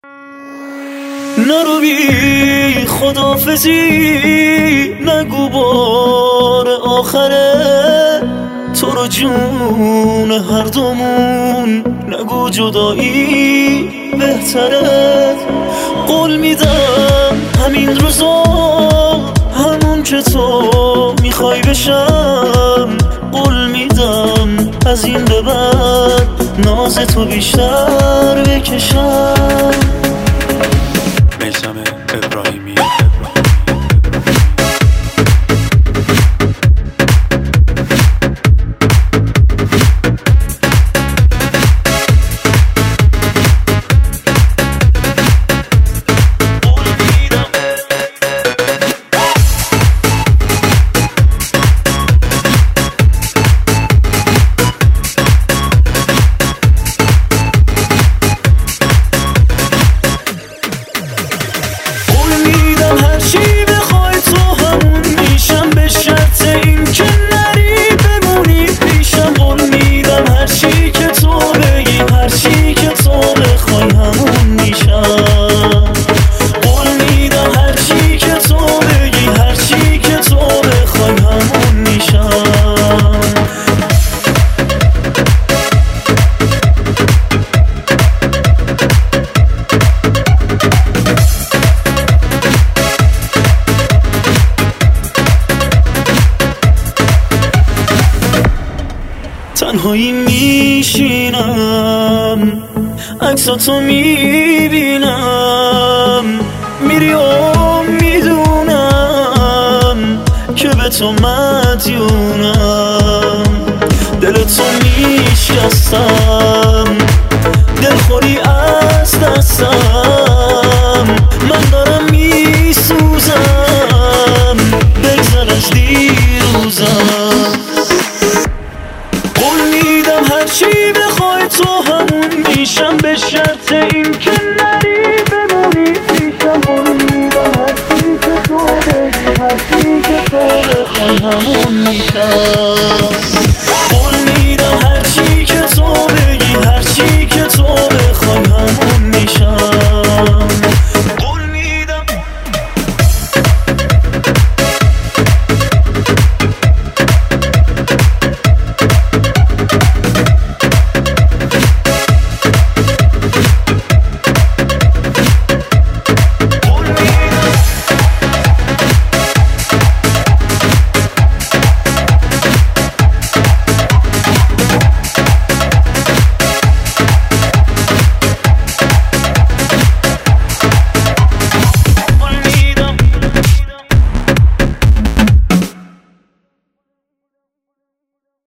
نرو بی خداحافظی، نگو بار آخره، تو رو جون هر دومون نگو جدایی بهتره. قول میدم همین روزا همون که تو میخوای بشم، قول میدم از این به بعد ناز تو بیشتر بکشم. میثم ابراهیمی. تنهایی میشینم، عکساتو میبینم، میری و میدونم که به تو مدیونم. دلتو میشکستم، دلخوری از دستم، من دارم میسوزم، بگذر از دیروزم. قول میدم هرچی بخوای تو همون میشم، به شرط این که نری بمونی پیشم. قول میدم هرچی که تو بگی، هرچی که تو بخوای همون میشم.